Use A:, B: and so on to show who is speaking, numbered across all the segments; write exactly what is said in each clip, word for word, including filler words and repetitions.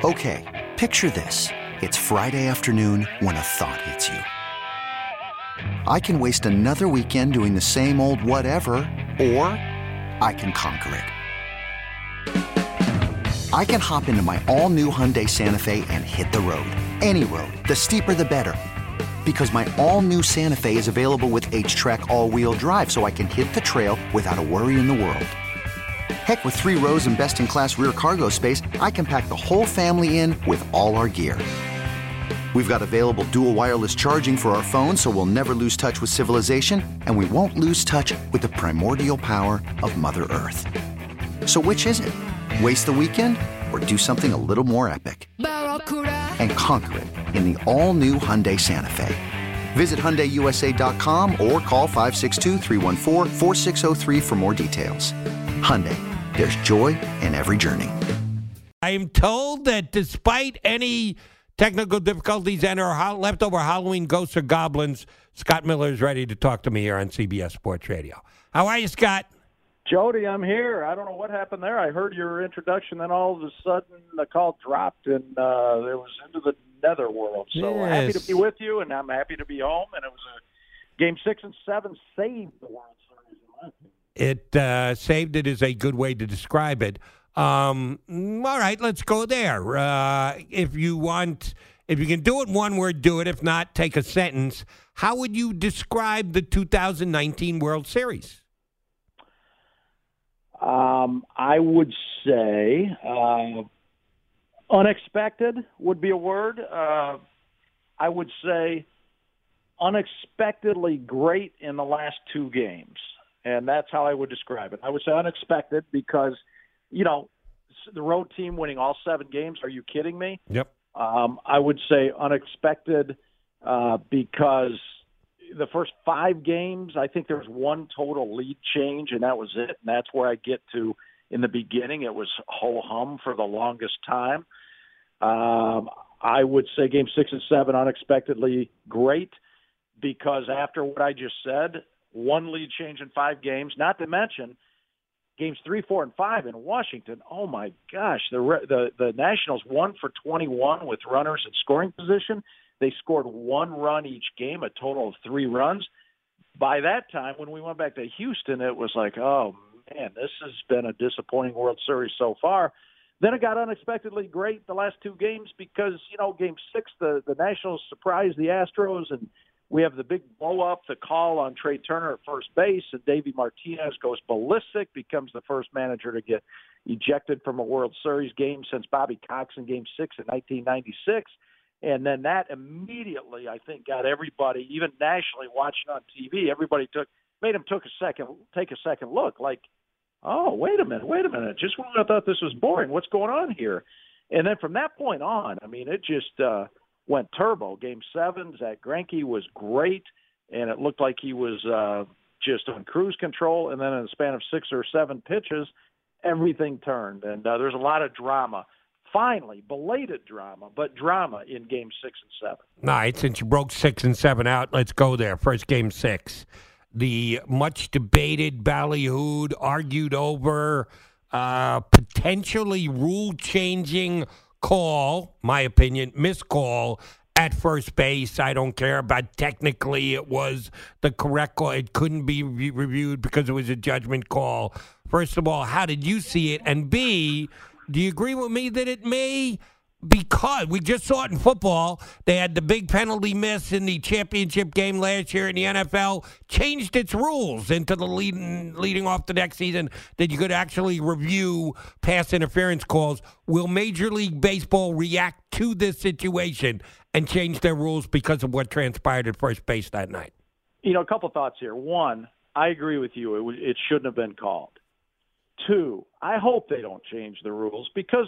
A: Okay, picture this. It's Friday afternoon when a thought hits you. I can waste another weekend doing the same old whatever, or I can conquer it. I can hop into my all-new Hyundai Santa Fe and hit the road. Any road. The steeper, the better. Because my all-new Santa Fe is available with H-Track all-wheel drive, so I can hit the trail without a worry in the world. Heck, with three rows and best-in-class rear cargo space, I can pack the whole family in with all our gear. We've got available dual wireless charging for our phones, so we'll never lose touch with civilization, and we won't lose touch with the primordial power of Mother Earth. So which is it? Waste the weekend or do something a little more epic? And conquer it in the all-new Hyundai Santa Fe. Visit Hyundai U S A dot com or call five six two, three one four, four six zero three for more details. Hyundai, there's joy in every journey.
B: I am told that despite any technical difficulties and our ho- leftover Halloween ghosts or goblins, Scott Miller is ready to talk to me here on C B S Sports Radio. How are you, Scott?
C: Jody, I'm here. I don't know what happened there. I heard your introduction, then all of a sudden the call dropped, and uh, it was into the netherworld. So
B: Yes.
C: happy to be with you, and I'm happy to be home. And it was a game six and seven saved the World Series, in my opinion.
B: It uh, saved it is a good way to describe it. Um, all right, let's go there. Uh, if you want, if you can do it in one word, do it. If not, take a sentence. How would you describe the two thousand nineteen World Series?
C: Um, I would say uh, unexpected would be a word. Uh, I would say unexpectedly great in the last two games, and that's how I would describe it. I would say unexpected because, you know, the road team winning all seven games. Are you kidding me?
B: Yep.
C: Um, I would say unexpected uh, because the first five games, I think there was one total lead change, and that was it. And that's where I get to, in the beginning, it was ho-hum for the longest time. Um, I would say game six and seven, unexpectedly great, because after what I just said, one lead change in five games, not to mention games three, four, and five in Washington. Oh, my gosh, the the, the Nationals won for twenty-one with runners in scoring position. They scored one run each game, a total of three runs. By that time, when we went back to Houston, it was like, oh, man, this has been a disappointing World Series so far. Then it got unexpectedly great the last two games because, you know, game six, the, the Nationals surprised the Astros, and we have the big blow-up, the call on Trey Turner at first base, and Davey Martinez goes ballistic, becomes the first manager to get ejected from a World Series game since Bobby Cox in game six in nineteen ninety-six. And then that immediately, I think, got everybody, even nationally watching on T V, everybody took made them took a second, take a second look, like, oh, wait a minute, wait a minute. Just when I thought this was boring, what's going on here? And then from that point on, I mean, it just uh, went turbo. Game seven, Zach Greinke was great, and it looked like he was uh, just on cruise control. And then in the span of six or seven pitches, everything turned. And uh, there's a lot of drama. Finally, belated drama, but drama in game six and seven.
B: All right, since you broke six and seven out, let's go there. First game six. The much debated, ballyhooed, argued over, uh, potentially rule-changing call, my opinion, miscall at first base. I don't care about technically it was the correct call. It couldn't be re- reviewed because it was a judgment call. First of all, how did you see it? And B, do you agree with me that it may, because we just saw it in football, they had the big penalty miss in the championship game last year in the N F L, changed its rules into the leading, leading off the next season that you could actually review pass interference calls. Will Major League Baseball react to this situation and change their rules because of what transpired at first base that night?
C: You know, a couple thoughts here. One, I agree with you. It, w- it shouldn't have been called. Two, I hope they don't change the rules because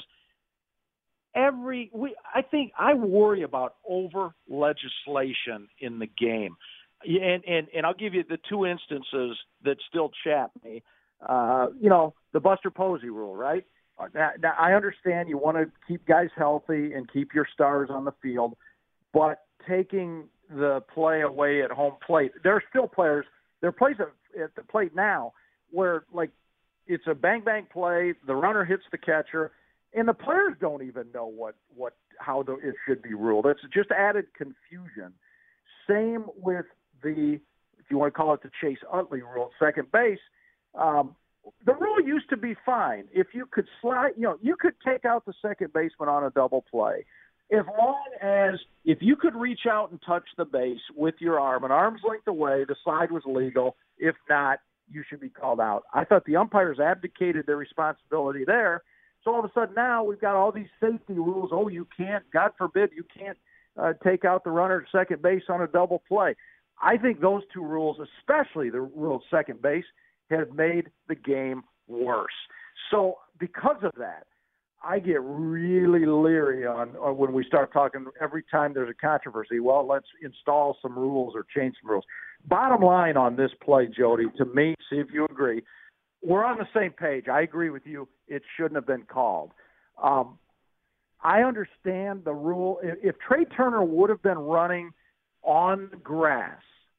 C: every we I think I worry about over legislation in the game. And, and and I'll give you the two instances that still chat me. Uh, you know, the Buster Posey rule, right? Now, now I understand you want to keep guys healthy and keep your stars on the field, but taking the play away at home plate, there are still players. There are plays at, at the plate now where, like, it's a bang-bang play, the runner hits the catcher, and the players don't even know what what how the, it should be ruled. It's just added confusion. Same with the, if you want to call it the Chase Utley rule, second base. Um, the rule used to be fine. If you could slide, you know, you could take out the second baseman on a double play, as long as if you could reach out and touch the base with your arm, an arm's length away, the slide was legal. If not, you should be called out. I thought the umpires abdicated their responsibility there. So all of a sudden now we've got all these safety rules. Oh, you can't, God forbid, you can't uh, take out the runner at second base on a double play. I think those two rules, especially the rule of second base, have made the game worse. So because of that, I get really leery on, on when we start talking every time there's a controversy. Well, let's install some rules or change some rules. Bottom line on this play, Jody, to me, see if you agree, we're on the same page. I agree with you. It shouldn't have been called. Um, I understand the rule. If, if Trey Turner would have been running on grass,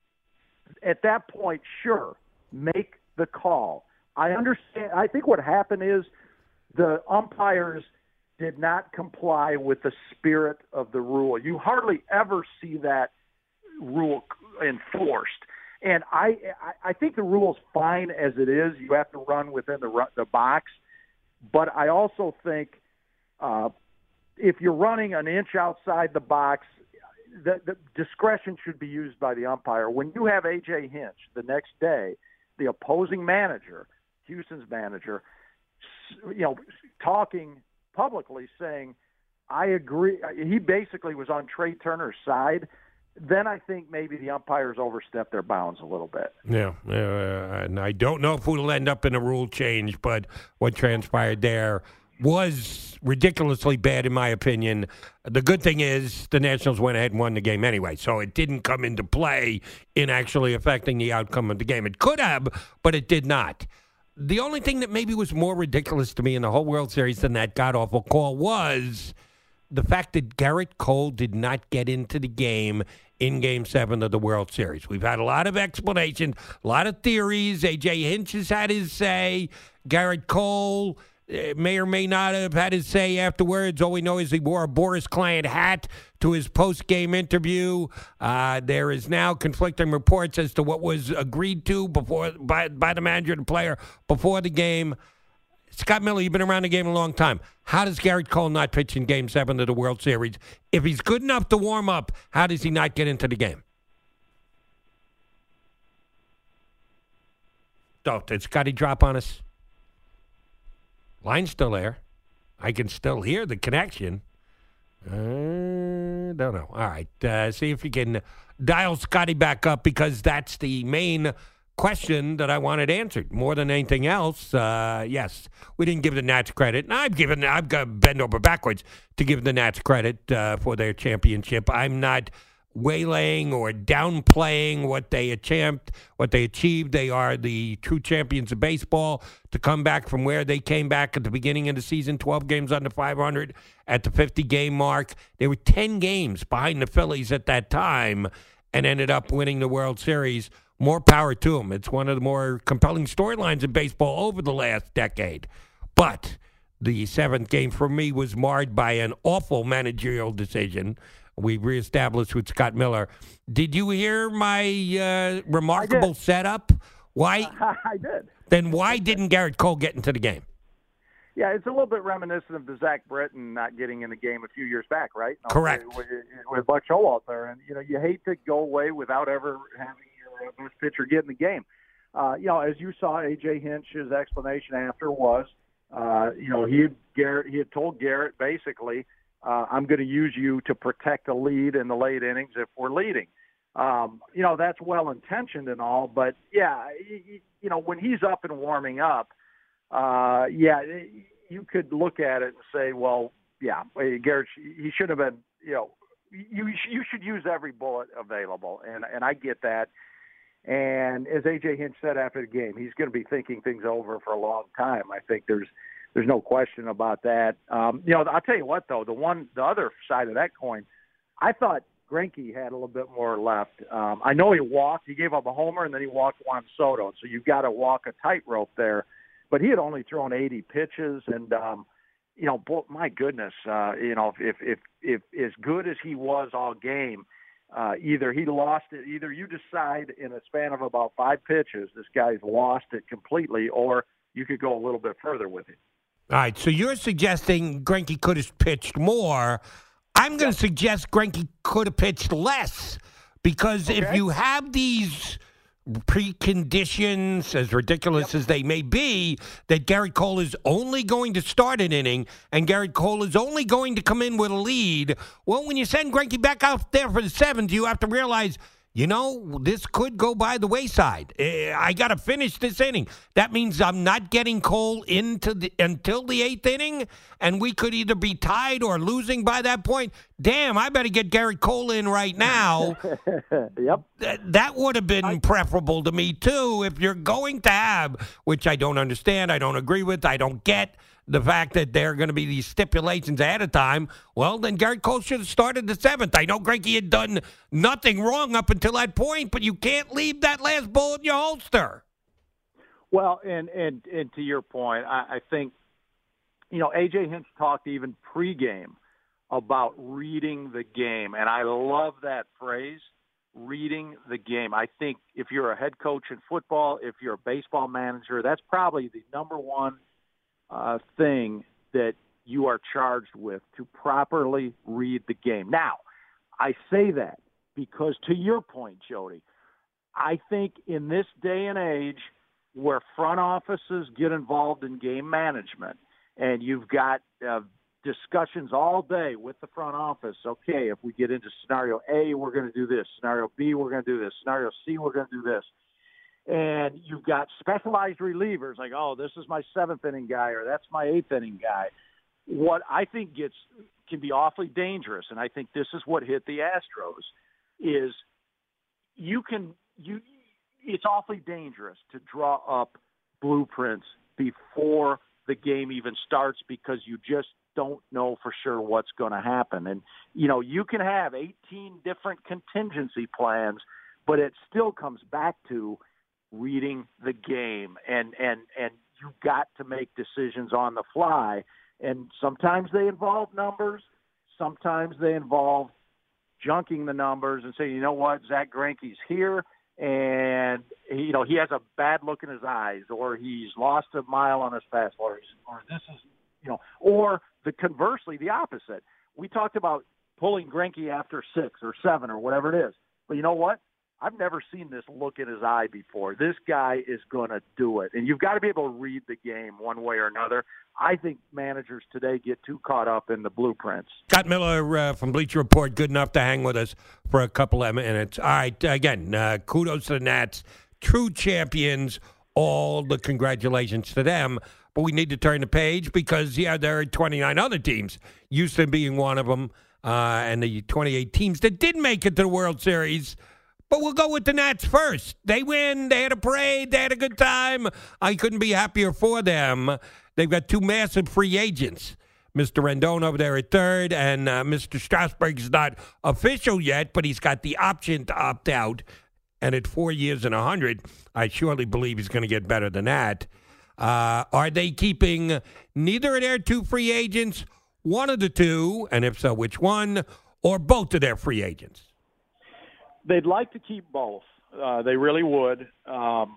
C: at that point, sure, make the call. I understand. I think what happened is the umpires did not comply with the spirit of the rule. You hardly ever see that rule enforced. And I, I think the rule's fine as it is. You have to run within the the box. But I also think uh, if you're running an inch outside the box, the, the discretion should be used by the umpire. When you have A J Hinch the next day, the opposing manager, Houston's manager, you know, talking publicly saying, I agree. He basically was on Trey Turner's side. Then I think maybe the umpires overstepped their bounds a little bit.
B: Yeah, uh, and I don't know if we'll end up in a rule change, but what transpired there was ridiculously bad, in my opinion. The good thing is the Nationals went ahead and won the game anyway, so it didn't come into play in actually affecting the outcome of the game. It could have, but it did not. The only thing that maybe was more ridiculous to me in the whole World Series than that god-awful call was the fact that Gerrit Cole did not get into the game in Game seven of the World Series. We've had a lot of explanations, a lot of theories. A J Hinch has had his say. Gerrit Cole uh, may or may not have had his say afterwards. All we know is he wore a Boris Client hat to his post-game interview. Uh, there is now conflicting reports as to what was agreed to before by, by the manager and the player before the game. Scott Miller, you've been around the game a long time. How does Gerrit Cole not pitch in Game seven of the World Series? If he's good enough to warm up, how does he not get into the game? Oh, did Scotty drop on us? Line's still there. I can still hear the connection. Uh, don't know. All right. Uh, see if you can dial Scotty back up, because that's the main question that I wanted answered more than anything else. Uh, yes, we didn't give the Nats credit, and I've given I've got to bend over backwards to give the Nats credit uh, for their championship. I'm not waylaying or downplaying what they achieved. What they achieved, they are the true champions of baseball. To come back from where they came back at the beginning of the season, twelve games under five hundred at the fifty game mark. They were ten games behind the Phillies at that time, and ended up winning the World Series. More power to them. It's one of the more compelling storylines in baseball over the last decade. But the seventh game for me was marred by an awful managerial decision. We reestablished with Scott Miller. Did you hear my uh, remarkable setup? Why?
C: I did.
B: Then why didn't Gerrit Cole get into the game?
C: Yeah, it's a little bit reminiscent of the Zach Britton not getting in the game a few years back, right? No,
B: Correct.
C: With, with Buck Showalter there. And, you know, you hate to go away without ever having your best pitcher get in the game. Uh, you know, as you saw, A J Hinch's explanation after was, uh, you know, he had, Gerrit, he had told Gerrit basically, uh, I'm going to use you to protect the lead in the late innings if we're leading. Um, you know, that's well-intentioned and all, but, yeah, you, you know, when he's up and warming up, uh, yeah, you could look at it and say, well, yeah, Gerrit, he should have been, you know, you you should use every bullet available, and, and I get that. And as A J Hinch said after the game, he's going to be thinking things over for a long time. I think there's there's no question about that. Um, you know, I'll tell you what, though, the one the other side of that coin, I thought Greinke had a little bit more left. Um, I know he walked. He gave up a homer, and then he walked Juan Soto. So you've got to walk a tightrope there. But he had only thrown eighty pitches, and um, you know, boy, my goodness, uh, you know, if, if, if, if as good as he was all game, uh, either he lost it, either you decide in a span of about five pitches, this guy's lost it completely, or you could go a little bit further with it.
B: All right, so you're suggesting Greinke could have pitched more. I'm going to yeah. suggest Greinke could have pitched less, because okay. if you have these preconditions, as ridiculous yep. as they may be, that Gerrit Cole is only going to start an inning and Gerrit Cole is only going to come in with a lead, well, when you send Greinke back out there for the seventh, you have to realize, you know, this could go by the wayside. I got to finish this inning. That means I'm not getting Cole into the, until the eighth inning, and we could either be tied or losing by that point. Damn, I better get Gerrit Cole in right now.
C: Yep.
B: Th- that would have been I- preferable to me, too, if you're going to have, which I don't understand, I don't agree with, I don't get, the fact that there are going to be these stipulations ahead of time, well, then Gerrit Cole should have started the seventh. I know Greinke had done nothing wrong up until that point, but you can't leave that last bullet in your holster.
C: Well, and and, and to your point, I, I think, you know, A J Hinch talked even pregame about reading the game, and I love that phrase, reading the game. I think if you're a head coach in football, if you're a baseball manager, that's probably the number one Uh, thing that you are charged with, to properly read the game. Now, I say that because, to your point, Jody, I think in this day and age where front offices get involved in game management, and you've got uh, discussions all day with the front office, okay, if we get into scenario A, we're going to do this. Scenario B, we're going to do this. Scenario C, we're going to do this. And you've got specialized relievers like, oh, this is my seventh inning guy, or that's my eighth inning guy. What I think gets can be awfully dangerous, and I think this is what hit the Astros, is you can you it's awfully dangerous to draw up blueprints before the game even starts, because you just don't know for sure what's going to happen. And you know, you can have eighteen different contingency plans, but it still comes back to reading the game, and and and you've got to make decisions on the fly, and sometimes they involve numbers, sometimes they involve junking the numbers and saying, you know what, Zach Greinke's here, and you know he has a bad look in his eyes, or he's lost a mile on his fastball, or, or this is, you know, or the conversely, the opposite. We talked about pulling Greinke after six or seven or whatever it is, but you know what? I've never seen this look in his eye before. This guy is going to do it. And you've got to be able to read the game one way or another. I think managers today get too caught up in the blueprints.
B: Scott Miller uh, from Bleacher Report, good enough to hang with us for a couple of minutes. All right, again, uh, kudos to the Nats. True champions. All the congratulations to them. But we need to turn the page because, yeah, there are twenty-nine other teams, Houston being one of them, uh, and the twenty-eight teams that did make it to the World Series. But we'll go with the Nats first. They win. They had a parade. They had a good time. I couldn't be happier for them. They've got two massive free agents. Mister Rendon over there at third, and uh, Mister Strasburg is not official yet, but he's got the option to opt out. And at four years and a hundred, I surely believe he's going to get better than that. Uh, are they keeping neither of their two free agents, one of the two, and if so, which one, or both of their free agents?
C: They'd like to keep both. Uh, they really would. Um,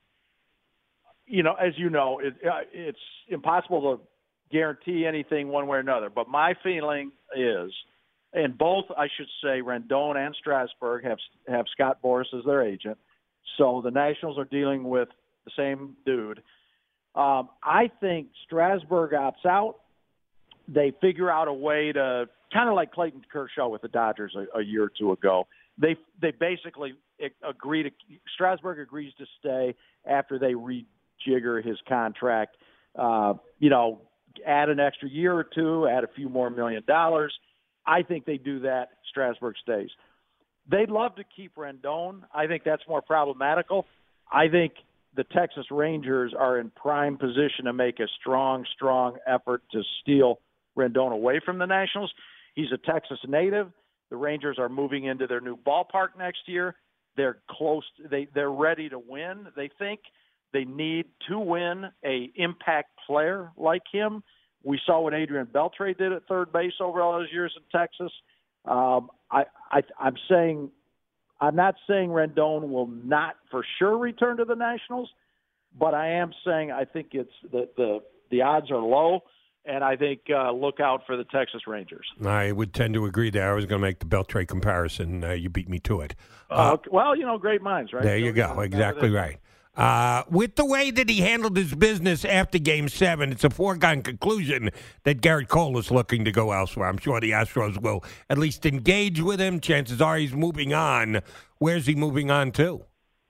C: you know, as you know, it, uh, it's impossible to guarantee anything one way or another. But my feeling is, and both, I should say, Rendon and Strasburg have have Scott Boras as their agent. So the Nationals are dealing with the same dude. Um, I think Strasburg opts out. They figure out a way to, kind of like Clayton Kershaw with the Dodgers a, a year or two ago. They they basically agree to Strasburg agrees to stay after they rejigger his contract. Uh, you know, add an extra year or two, add a few more million dollars. I think they do that. Strasburg stays. They'd love to keep Rendon. I think that's more problematical. I think the Texas Rangers are in prime position to make a strong, strong effort to steal Rendon away from the Nationals. He's a Texas native. The Rangers are moving into their new ballpark next year. They're close. They, they're ready to win. They think they need to win a impact player like him. We saw what Adrian Beltre did at third base over all those years in Texas. Um, I, I, I'm saying, I'm not saying Rendon will not for sure return to the Nationals, but I am saying I think it's the the, the odds are low, and I think uh, look out for the Texas Rangers.
B: I would tend to agree there. I was going to make the Beltre comparison. Uh, you beat me to it. Uh,
C: uh, okay. Well, you know, great minds, right?
B: There you go. Exactly right. Uh, with the way that he handled his business after Game seven, it's a foregone conclusion that Garrett Cole is looking to go elsewhere. I'm sure the Astros will at least engage with him. Chances are he's moving on. Where's he moving on to?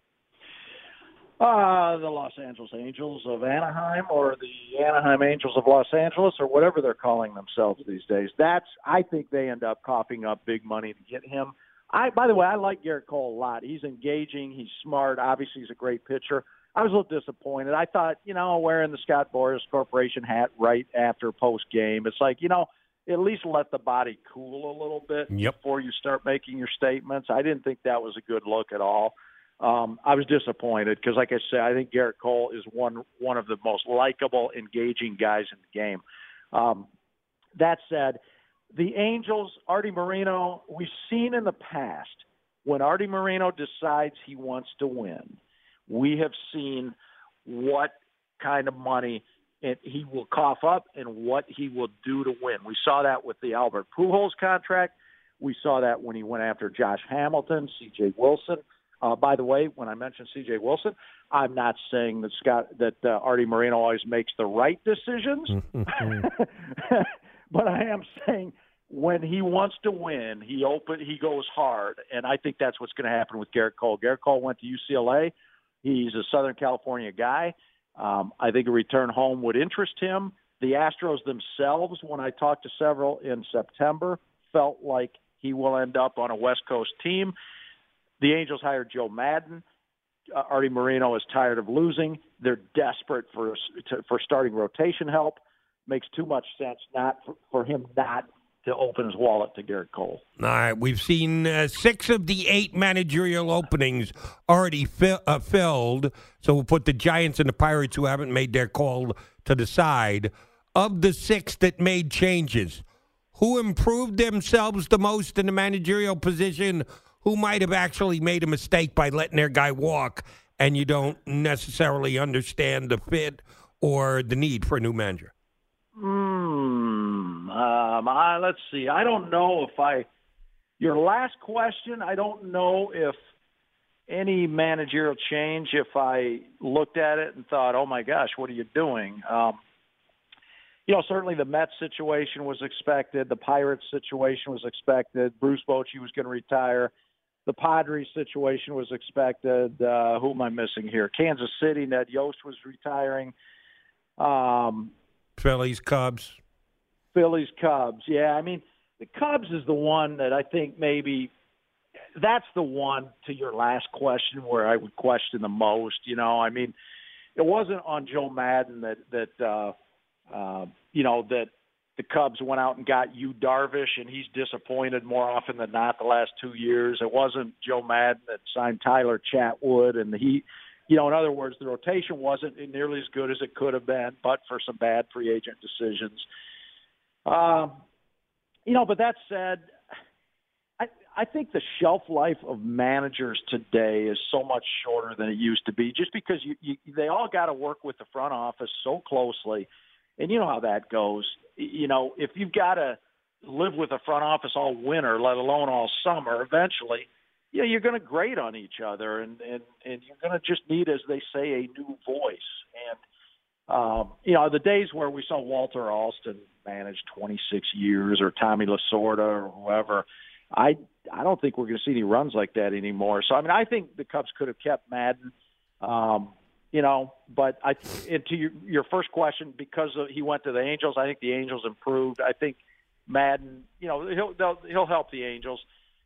C: Uh, the Los Angeles Angels of Anaheim, or the Anaheim Angels of Los Angeles, or whatever they're calling themselves these days. That's, I think they end up coughing up big money to get him. I, by the way, I like Garrett Cole a lot. He's engaging. He's smart. Obviously, he's a great pitcher. I was a little disappointed. I thought, you know, wearing the Scott Boras Corporation hat right after post-game, it's like, you know, at least let the body cool a little bit
B: yep.
C: before you start making your statements. I didn't think that was a good look at all. Um, I was disappointed because, like I said, I think Garrett Cole is one one of the most likable, engaging guys in the game. Um, that said, the Angels, Artie Moreno, we've seen in the past when Artie Moreno decides he wants to win, we have seen what kind of money it, he will cough up and what he will do to win. We saw that with the Albert Pujols contract. We saw that when he went after Josh Hamilton, C J Wilson. Uh, by the way, when I mentioned C J Wilson, I'm not saying that Scott that uh, Artie Moreno always makes the right decisions, but I am saying when he wants to win, he open he goes hard, and I think that's what's going to happen with Garrett Cole. Garrett Cole went to U C L A. He's a Southern California guy. Um, I think a return home would interest him. The Astros themselves, when I talked to several in September, felt like he will end up on a West Coast team. The Angels hired Joe Madden. Uh, Artie Moreno is tired of losing. They're desperate for to, for starting rotation help. Makes too much sense not for, for him not to open his wallet to Garrett Cole.
B: All right, we've seen uh, six of the eight managerial openings already fi- uh, filled. So we'll put the Giants and the Pirates, who haven't made their call, to the side. Of the six that made changes, who improved themselves the most in the managerial position? Who might have actually made a mistake by letting their guy walk, and you don't necessarily understand the fit or the need for a new manager?
C: Hmm. Um, I, let's see. I don't know if I – your last question, I don't know if any managerial change, if I looked at it and thought, oh, my gosh, what are you doing? Um, you know, certainly the Mets situation was expected. The Pirates situation was expected. Bruce Bochy was going to retire. The Padres situation was expected. Uh, who am I missing here? Kansas City, Ned Yost was retiring. Um,
B: Phillies, Cubs.
C: Phillies, Cubs. Yeah, I mean, the Cubs is the one that I think maybe that's the one, to your last question, where I would question the most. You know, I mean, it wasn't on Joe Madden that, that uh, uh, you know, that the Cubs went out and got Yu Darvish, and he's disappointed more often than not the last two years. It wasn't Joe Madden that signed Tyler Chatwood, and he, you know, in other words, the rotation wasn't nearly as good as it could have been, but for some bad free agent decisions. Um, you know, but that said, I, I think the shelf life of managers today is so much shorter than it used to be, just because you, you they all got to work with the front office so closely. And you know how that goes. You know, if you've got to live with the front office all winter, let alone all summer, eventually, yeah, you're going to grate on each other, and, and, and you're going to just need, as they say, a new voice. And, um, you know, the days where we saw Walter Alston manage twenty-six years, or Tommy Lasorda or whoever, I I don't think we're going to see any runs like that anymore. So, I mean, I think the Cubs could have kept Madden. Um You know, but I, and to your, your first question, because of, he went to the Angels, I think the Angels improved. I think Madden, you know, he'll he'll help the Angels.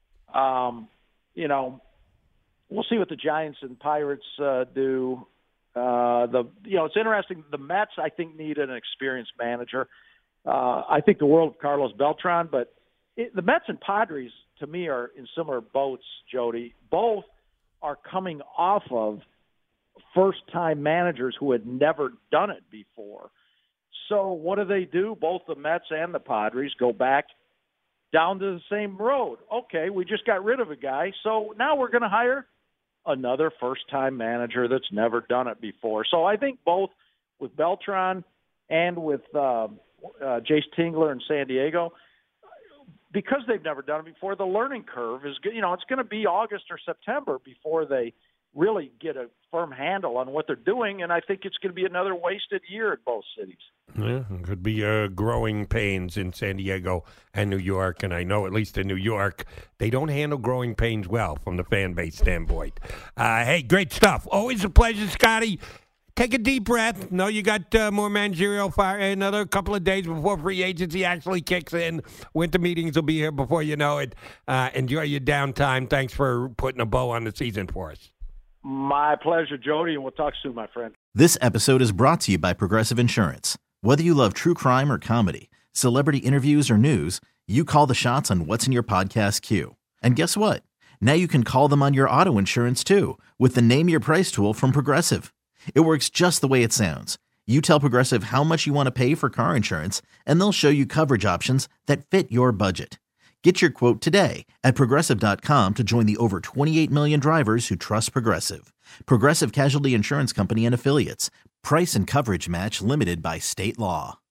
C: Um, you know, we'll see what the Giants and Pirates uh, do. Uh, the you know, it's interesting. The Mets, I think, need an experienced manager. Uh, I think the world of Carlos Beltran, but it, the Mets and Padres, to me, are in similar boats. Jody, both are coming off of first-time managers who had never done it before. So what do they do? Both the Mets and the Padres go back down to the same road. Okay, we just got rid of a guy, so now we're going to hire another first-time manager that's never done it before. So I think both with Beltran and with uh, uh, Jace Tingler in San Diego, because they've never done it before, the learning curve is, you know, it's going to be August or September before they really get a firm handle on what they're doing, and I think it's going to be another wasted year at both cities.
B: Yeah, it could be uh, growing pains in San Diego and New York, and I know at least in New York, they don't handle growing pains well from the fan base standpoint. Uh, hey, great stuff. Always a pleasure, Scotty. Take a deep breath. No, you got uh, more managerial fire. Another couple of days before free agency actually kicks in. Winter meetings will be here before you know it. Uh, enjoy your downtime. Thanks for putting a bow on the season for us.
C: My pleasure, Jody, and we'll talk soon, my friend.
D: This episode is brought to you by Progressive Insurance. Whether you love true crime or comedy, celebrity interviews or news, you call the shots on what's in your podcast queue. And guess what? Now you can call them on your auto insurance too with the Name Your Price tool from Progressive. It works just the way it sounds. You tell Progressive how much you want to pay for car insurance, and they'll show you coverage options that fit your budget. Get your quote today at Progressive dot com to join the over twenty-eight million drivers who trust Progressive. Progressive Casualty Insurance Company and Affiliates. Price and coverage match limited by state law.